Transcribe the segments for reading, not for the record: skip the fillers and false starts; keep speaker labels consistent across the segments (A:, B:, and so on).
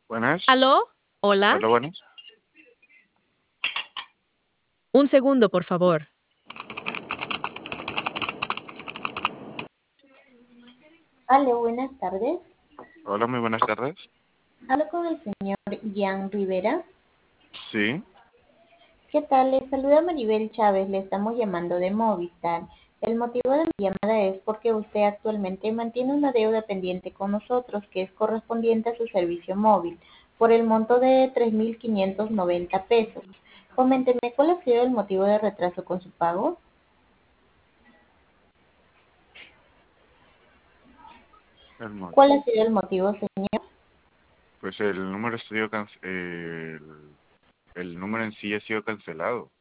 A: Buenas.
B: ¿Aló? ¿Hola?
A: Hola, buenas.
B: Un segundo, por favor.
C: Aló, buenas tardes.
A: Hola, muy buenas tardes.
C: Hablo con el señor Jan Rivera.
A: Sí,
C: ¿Qué tal? Le saluda Maribel Chávez. Le estamos llamando de Movistar. El motivo de mi llamada es porque usted actualmente mantiene una deuda pendiente con nosotros que es correspondiente a su servicio móvil por el monto de 3.590 pesos. Coménteme, ¿cuál ha sido el motivo de retraso con su pago? ¿Cuál ha sido el motivo, señor?
A: pues el número ha sido el número en sí ha sido cancelado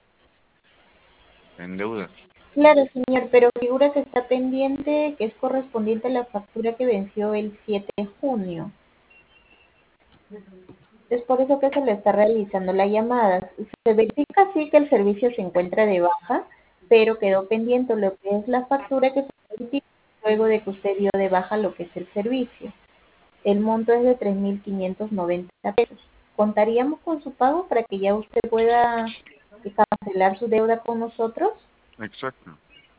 A: en deuda.
C: Claro, señor, pero figura que está pendiente, que es correspondiente a la factura que venció el 7 de junio. Es por eso que se le está realizando la llamada. Se verifica sí que el servicio se encuentra de baja, pero quedó pendiente lo que es la factura que se verifica luego de que usted dio de baja lo que es el servicio. El monto es de 3.590 pesos. ¿Contaríamos con su pago para que ya usted pueda cancelar su deuda con nosotros?
A: Exacto.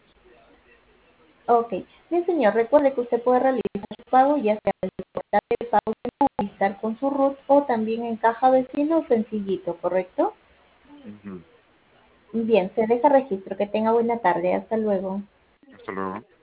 C: Ok. Bien, señor, recuerde que usted puede realizar su pago ya sea en el portal de pago de Movistar con su RUT o también en caja vecino o sencillito, ¿correcto?
A: Ujú.
C: Bien, se deja registro. Que tenga buena tarde. Hasta luego.
A: Hasta luego.